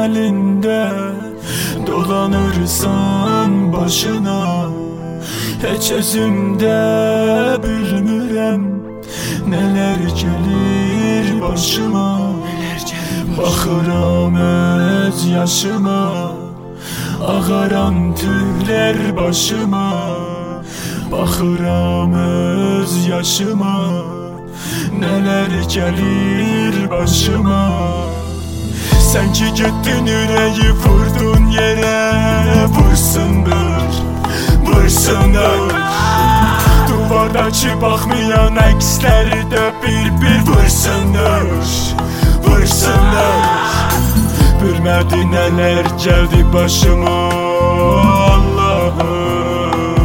elinde dolanırsan başına. Heç özümdə bilmirəm neler gelir başıma. Baxıram öz yaşıma, ağaran tüyler başıma. Baxıram öz yaşıma, neler gelir başıma. Sen ki gittin yüreği vurdun yere, vursundur, vursundur. Duvardaki baxmayan əksləri də bir vursundur, vursundur. Bilmədi nələr gəldi başıma Allah'ım.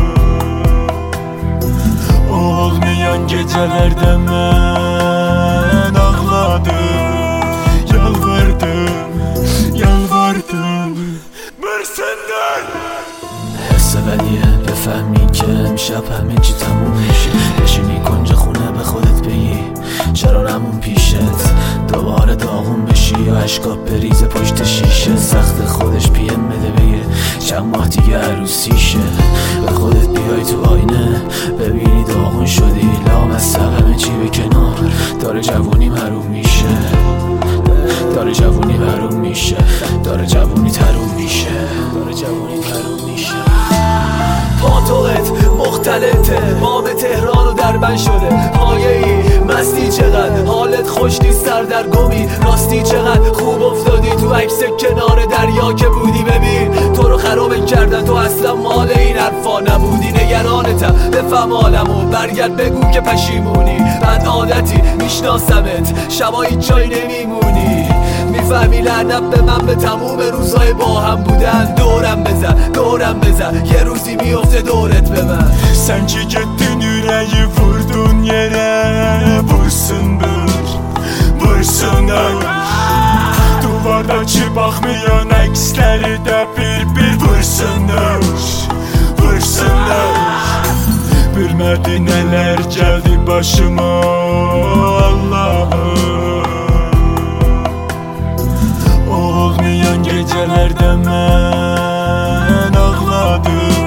Olmayan gecələrdə mən ağladım, yalvardım, vursundur. حس بدیه بفهمی که امشب همه چی تموم میشه. بشینی کنج خونه به خودت بگی چرا نمون پیشت، دوباره داغون بشی یا اشکات بریزه پشت شیشه. سخت خودش پیم بده بگه چند ماه دیگه عروسیشه. به خودت بیای تو آینه ببینی داغون شدی، لامصب همه چی به کنار، داره جوونی محروم میشه، داره جوونی محروم میشه، داره جوونی تروم میشه، داره جوونی تروم میشه. پاتوقت مختلطه، ما به تهران و دربند شده. پایه ای مستی چقدر حالت خوش نیست، سردرگمی راستی چقدر خوب افتادی تو عکس کنار دریا که بودی. ببین تو رو خراب کردن، تو اصلا مال این حرفا نبودی. نگرانتم بفهم حالمو، برگرد بگو که پشیمونی. بد عادتی میشناسمت، شبایی جایی نمیمونی. میفهمی لعنت به من به تموم روزای با هم بودن. دورم بزن یه روزی میفته دورت به من. Sen ki gittin yüreği vurdun yere, vursundur, vursundur. Duvardaki baxmayan əksləri də bir vursundur, vursundur. Bilmədi nələr gəldi başıma Allah'ım. Olmayan gecelərdə mən ağladım,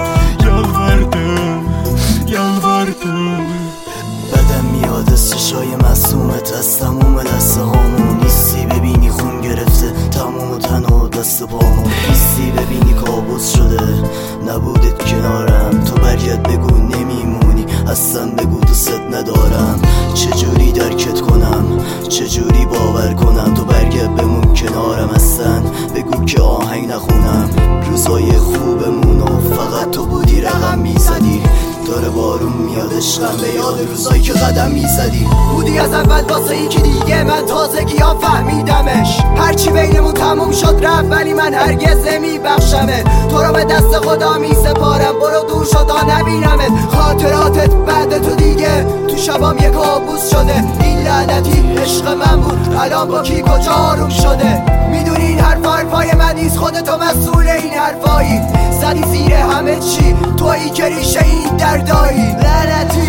yalvardım. بدم میاد از چشای معصومت، از تموم دست هامون. نیستی ببینی خون گرفته تموم و تنها دست پامون. نیستی ببینی کابوس شده نبودت کنارم. تو برگرد بگو نمیمونی، اصلا بگو دوست ندارم. چجوری درکت کنم، چجوری باور کنم. تو برگرد بمون کنارم، اصلا بگو که آهنگ نخونم. روزای خوبمون و فقط تو بودی رقم میزدی. داره بارون میاد عشقم به یاد روزایی که قدم میزدی. بودی از اول واسه یکی دیگه، من تازگی ها فهمیدمش. هرچی بینمون تموم شد رفت ولی من هرگز نمیبخشمه. تو رو به دست خدا میسپارم، برو دور شد تا نبینمت. خاطراتت بعد تو دیگه تو شبام یک کابوس شده. این لعنتی عشق من بود، الان با کی کجا آروم شده. میدونی این حرفای من نیست، خودتو مسئول این حرفایی. زدی زیر همه چی، تویی که ریشه این دردایی. لعنتی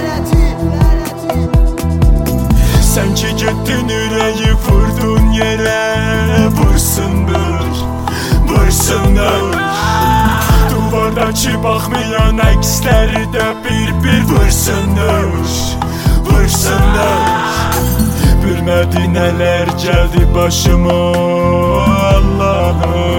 Sen ki gittin yüreği vurdun yere, vursundur, vursundur. Duvardaki baxmayan əksləri də bir vursundur, vursundur. Bilmədi nələr gəldi başıma Allah'ım.